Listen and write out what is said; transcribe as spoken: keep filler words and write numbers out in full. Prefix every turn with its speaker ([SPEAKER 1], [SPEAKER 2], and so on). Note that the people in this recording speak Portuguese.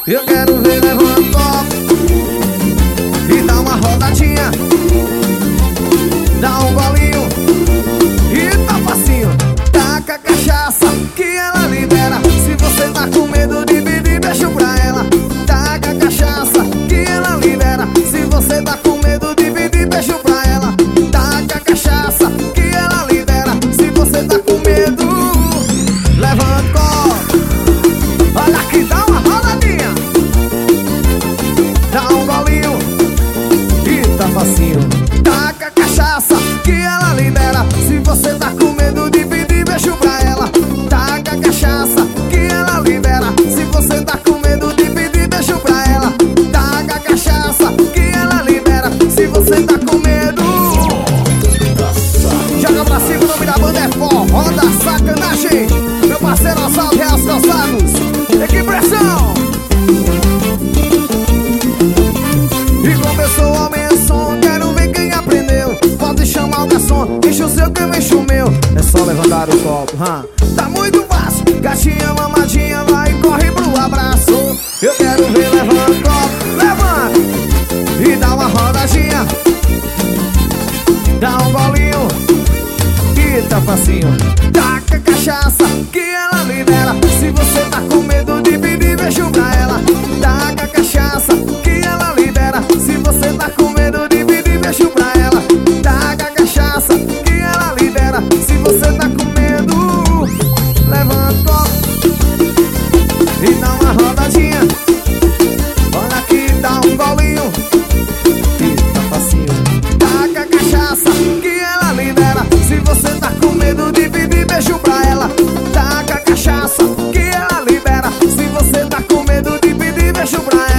[SPEAKER 1] Eu quero ver levando o copo e dá uma rodadinha, dá um golinho e tá facinho. Taca a cachaça que ela libera. Se você tá com medo de pedir beijo pra ela, taca a cachaça que ela libera. Se você tá com medo de pedir beijo pra ela, taca a cachaça que ela libera. Se você tá com medo, levanta o copo, olha que dá uma rodadinha, dá um golinho e tá facinho. Taca a cachaça que ela libera. Se você tá com medo de pedir beijo pra ela, taca a cachaça que ela libera. Se você tá com medo de pedir beijo pra ela, taca a cachaça que ela libera. Se você tá com medo, joga pra cima, o nome da banda é Forró da Sacanagem. Meu parceiro Oswaldo Reais Calçados, que pressão! E começou a aumentar o som, quero ver quem aprendeu. Pode chamar o garçom, enche o seu que eu encho o meu. É só levantar o copo, hum. Tá muito fácil, gatinha mamadinha, vai e corre pro abraço. Eu quero ver levanta o copo, levanta e dá uma rodadinha, dá um golinho e tá facinho. Taca a cachaça que ela libera. Se você tá com medo de pedir beijo pra ela, taca a cachaça que ela libera. Se você tá com medo de pedir beijo pra ela, taca a cachaça que ela libera. Se você tá com medo, levanta o copo e dá uma rodadinha, olha que dá um golinho e tá facinho. Taca a cachaça que ela libera. Se você tá com medo de pedir beijo pra ela, taca a cachaça que ela libera. Se você tá com medo de pedir beijo pra ela,